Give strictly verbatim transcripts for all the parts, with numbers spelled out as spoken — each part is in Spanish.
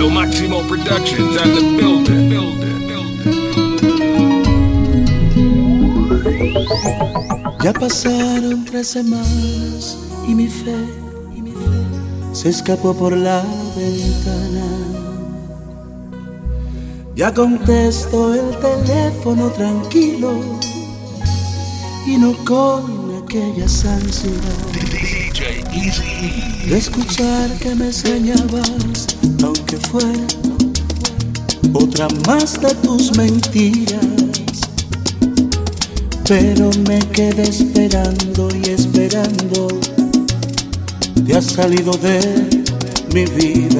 Lo Máximo Productions at the building. building, building. Ya pasaron tres semanas y mi fe, y mi fe se escapó por la ventana. Ya contesto el teléfono tranquilo y no con aquellas ansiedades de escuchar que me extrañabas, aunque fuera otra más de tus mentiras. Pero me quedé esperando y esperando, te has salido de mi vida.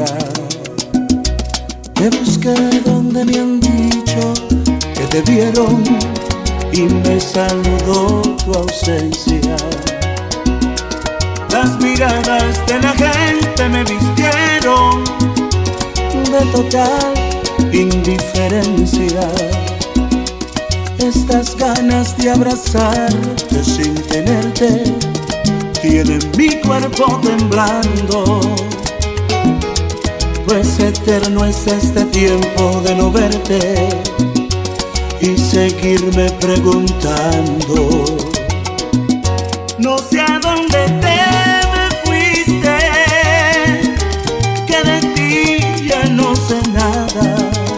Te busqué donde me han dicho que te vieron y me saludó tu ausencia. Las miradas de la gente me vistieron de total indiferencia. Estas ganas de abrazarte sin tenerte tienen mi cuerpo temblando. Pues eterno es este tiempo de no verte y seguirme preguntando. No sé a dónde te me fuiste, que de ti ya no sé nada.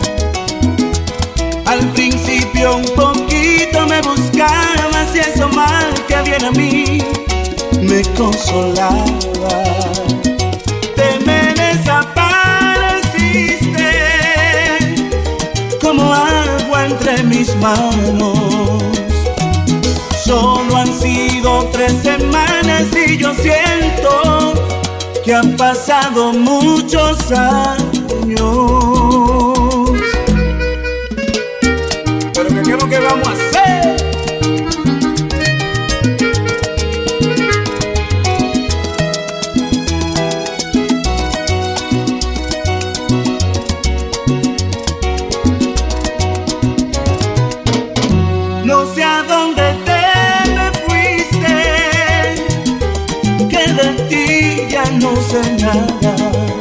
Al principio un poquito me buscabas y eso mal que viene a mí me consolaba. Te me desapareciste como agua entre mis manos. Solo han sido tres semanas y yo siento que han pasado muchos años. Pero ¿qué es lo que vamos a hacer? No sé a dónde te me fuiste, que de ti ya no sé nada.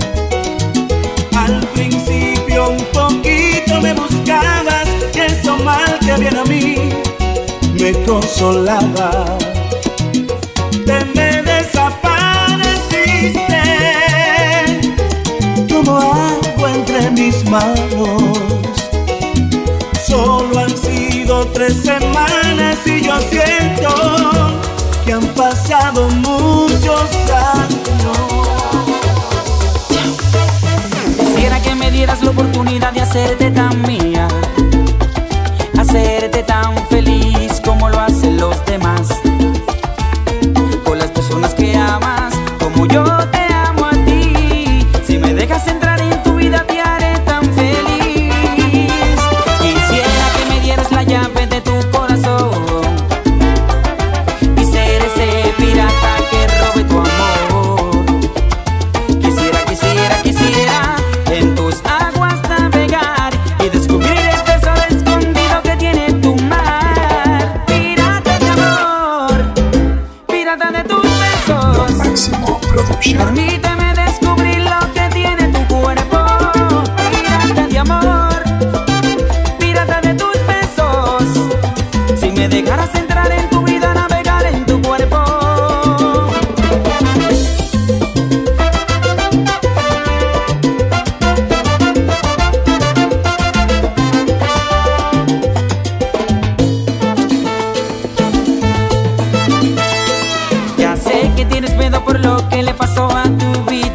Al principio un poquito me buscabas y eso mal que viene a mí me consolaba. Te me desapareciste como agua entre mis manos. Solo han sido tres semanas y yo siento que han pasado muchos años. Quisiera que me dieras la oportunidad de hacerte tan mía, hacerte tan feliz como lo hacen los demás, con las personas que amas como yo te amo a ti. Si me dejas entrar en tu vida te haré tan feliz. Quisiera que me dieras la llave de tu corazón y ser ese pirata que robe tu amor. Quisiera, quisiera, quisiera en tus aguas navegar y descubrir el tesoro escondido que tiene tu mar. Pirata de amor, pirata de tus besos. Lo Máximo Productions. Permíteme descubrir lo que tiene tu cuerpo. Pirata de amor, pirata de tus besos. Si me dejaras entrar en tu vida, navegar en tu cuerpo. Ya sé que tienes miedo por lo que le pasó a tu vida.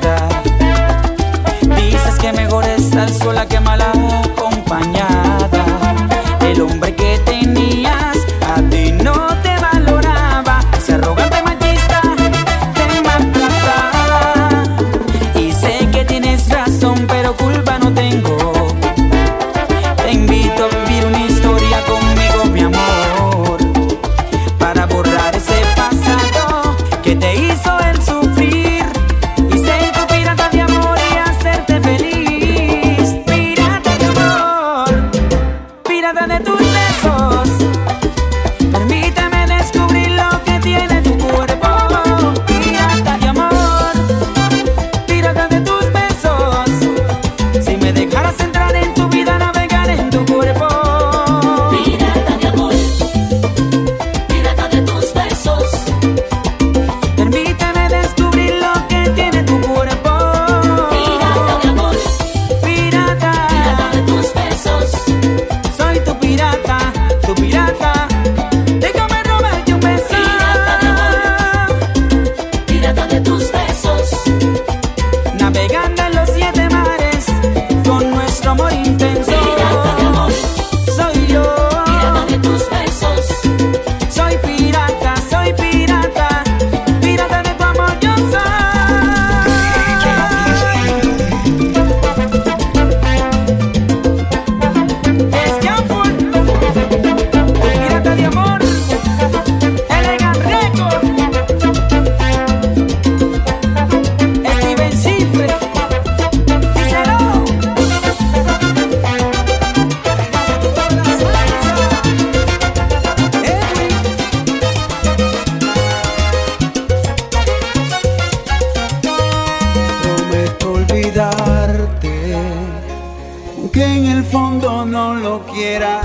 olvidarte, aunque en el fondo no lo quiera.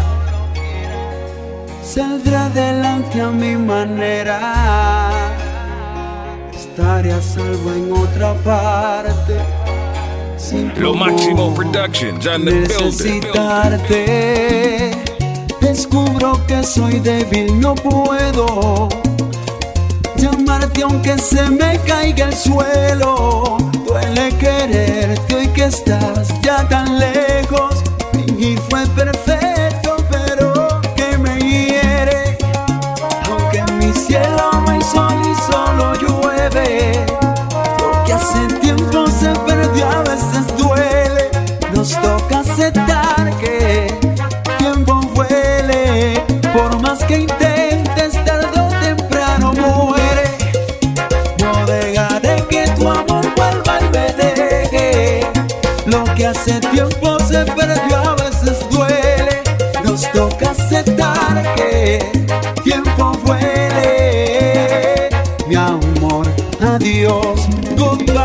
Saldré adelante a mi manera, estaré a salvo en otra parte. Sin Lo Máximo Productions on the necesitarte, descubro que soy débil, no puedo llamarte aunque se me caiga el suelo. Duele quererte hoy que estás ya tan lejos. Fingir fue perfecto, pero que me hiere. Aunque en mi cielo no hay sol y solo llueve, lo que hace tiempo se perdió a veces duele. Nos toca aceptar que tiempo huele, por más que intentes tarde o temprano muere. No dejaré que tu amor vuelva y me deje, lo que hace tiempo se perdió a veces duele. Nos toca aceptar que tiempo huele. Mi amor, adiós, goodbye.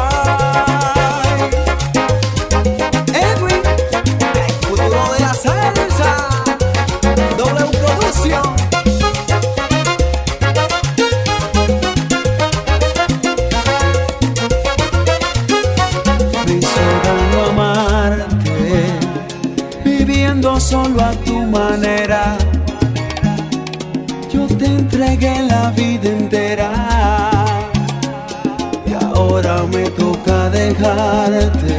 Edwin, el futuro de la salsa, W Producción. Me hizo daño amarte, viviendo solo a tu manera. Yo te entregué la vida entera y ahora me toca dejarte.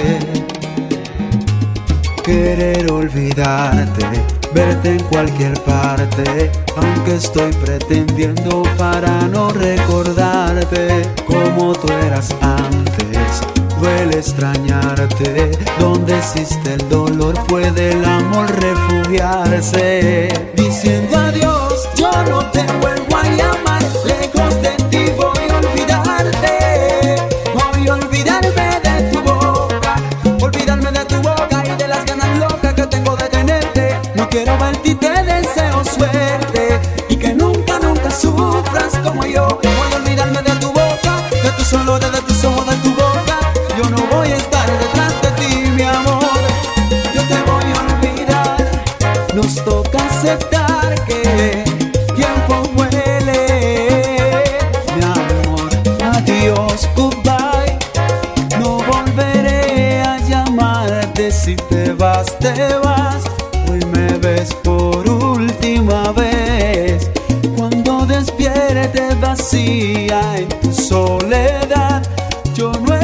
Querer olvidarte, verte en cualquier parte, aunque estoy pretendiendo para no recordarte como tú eras antes. Duele extrañarte, donde existe el dolor puede el amor refugiarse. Diciendo adiós, yo no te vuelvo a llamar, lejos de ti voy a olvidarte. Voy a olvidarme de tu boca, olvidarme de tu boca y de las ganas locas que tengo de tenerte. No quiero verte y te deseo suerte, y que nunca, nunca sufras como yo. Voy a olvidarme de tu boca, de tus olores, de tus ojos, de tu boca. Yo no voy a estar detrás de ti, mi amor, yo te voy a olvidar. Nos toca aceptar que tiempo huele. Mi amor, adiós, goodbye. No volveré a llamarte, si te vas, te vas. Hoy me ves por última vez. Cuando despiertes vacía en tu soledad, yo no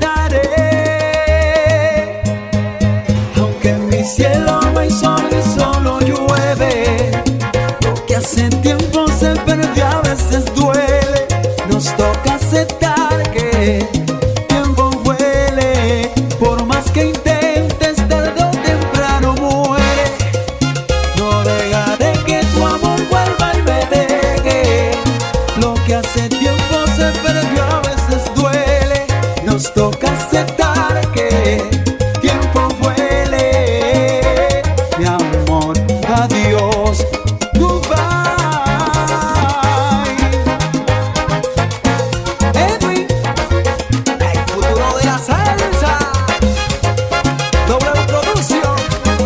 estaré. Aunque en mi cielo no hay sol y solo llueve, lo que hace tiempo se perdió a veces duele. Nos toca aceptar que tiempo huele, por más que intentes tarde o temprano muere. No dejaré que tu amor vuelva y me deje, lo que hace tiempo se perdió a veces duele. Nos toca aceptar que tiempo huele. Mi amor, adiós, goodbye. Edwin, el futuro de la salsa, W Producción.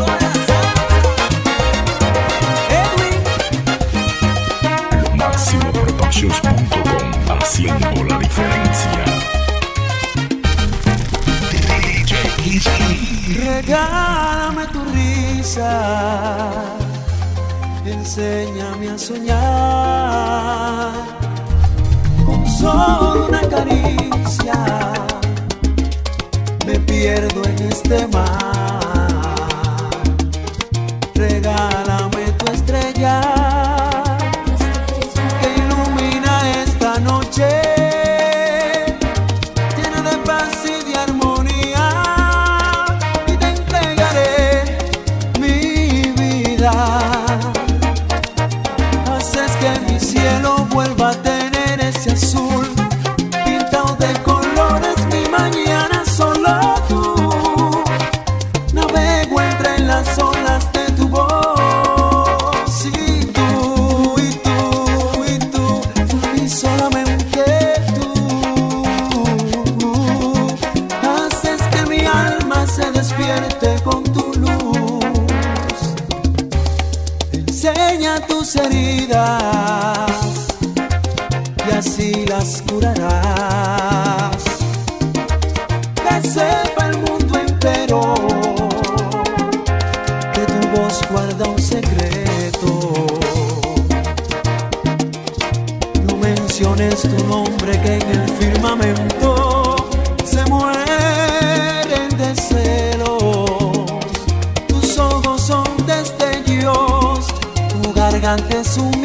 Edwin, Lo Máximo Productions punto com, haciendo la diferencia. regálame tu risa, enséñame a soñar. Con solo una caricia me pierdo en este mar. Regálame tu estrella que ilumina esta noche, llena de paz y de armonía, y te entregaré mi vida. Haces que mi cielo vuelva a tener ese azul pintado de colores, mi mañana solo tú. tus heridas y así las curarás. Que sepa el mundo entero que tu voz guarda un secreto. No menciones tu nombre, que en el firmamento se mueren de celos. Tus ojos son destellos, tu garganta es un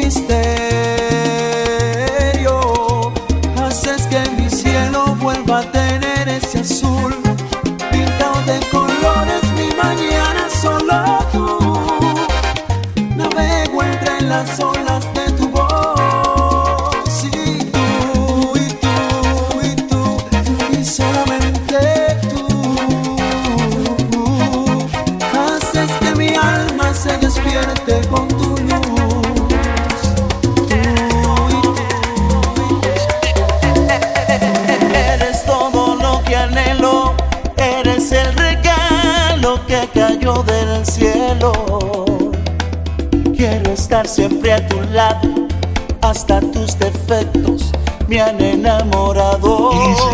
misterio. Haces que mi cielo vuelva a tener ese azul pintado de colores. Mi mañana solo tú. Navego entre las olas de tu voz, y tú, y tú, y tú, y solamente tú. Haces que mi alma se despierte con tu luz. Eres el regalo que cayó del cielo. Quiero estar siempre a tu lado, hasta tus defectos me han enamorado.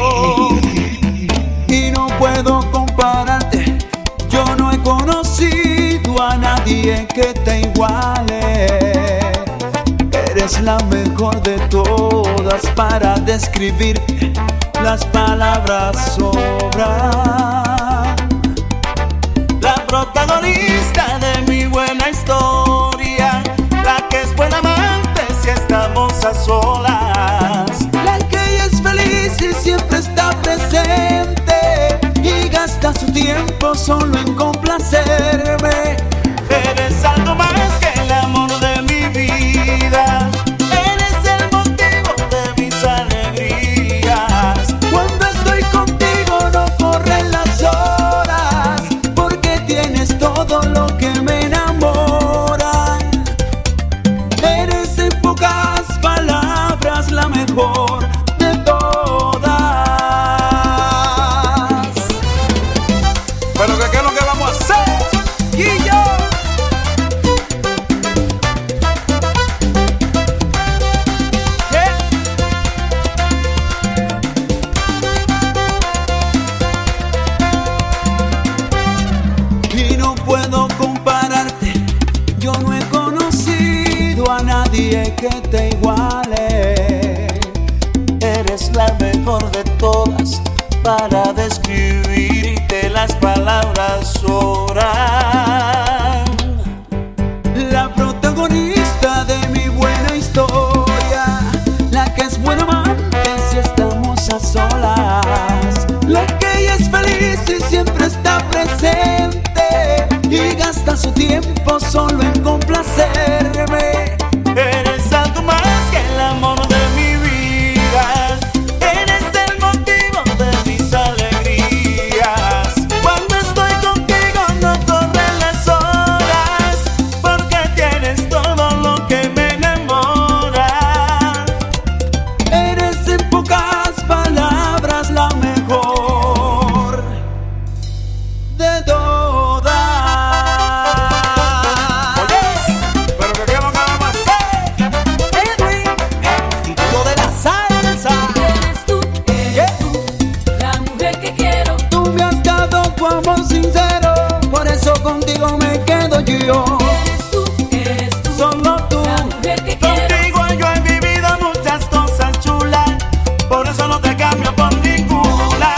Y no puedo compararte, yo no he conocido a nadie que te iguale. Eres la mejor de todas, para describir las palabras sobran. La protagonista de mi buena historia, la que es buena amante si estamos a solas, la que es feliz y siempre está presente y gasta su tiempo solo en complacerme. Eres algo más que el amor de mi vida. Eres el motivo de mis alegrías. Cuando estoy contigo no corren las horas, porque tienes todo lo que me enamora. Eres en pocas palabras la mejor de todas. Pero que qué es lo que vamos a hacer, Guillo. Y no puedo compararte, yo no he conocido a nadie que te iguale. Eres la mejor de todas, para describirte las palabras sobran. La protagonista de mi buena historia, la que es buena amante si estamos a solas, la que ella es feliz y siempre está presente y gasta su tiempo solo en complacerme. Eres algo más que el amor de mi vida. Eres el motivo de mis alegrías. Cuando estoy contigo no corren las horas, porque tienes todo lo que me enamora. Eres en pocas palabras la mejor de todas. Pero que qué es lo que vamos a hacer. Edwin, el título de la salsa. Eres tú, eres tú, la mujer que quiero. Tú me has dado tu amor sincero, por eso contigo me quedo yo. Eres tú, eres tú, Solo tú. la mujer que quiero. Contigo yo he vivido muchas cosas chulas, por eso no te cambio por ninguna.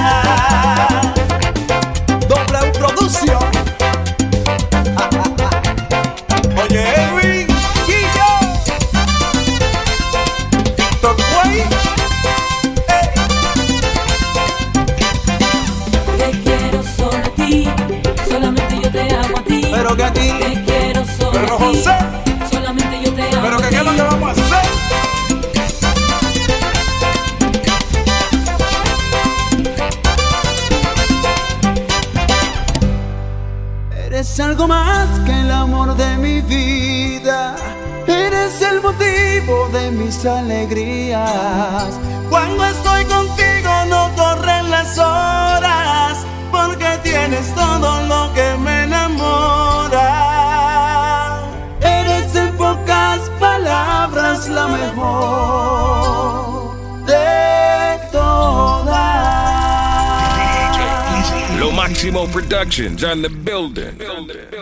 Doble producción. Oye, Edwin, Guillo, Víctor Güey, Te quiero solo a ti, solamente yo te amo a ti. Pero que aquí Te quiero solo Pero a ti, José, solamente yo te amo pero a que ti. qué es lo que vamos a hacer. eres algo más que el amor de mi vida. Eres el motivo de mis alegrías. cuando estoy contigo no corren las horas, porque tienes todo lo que me enamora. Eres en pocas Maximo Productions on the building. building.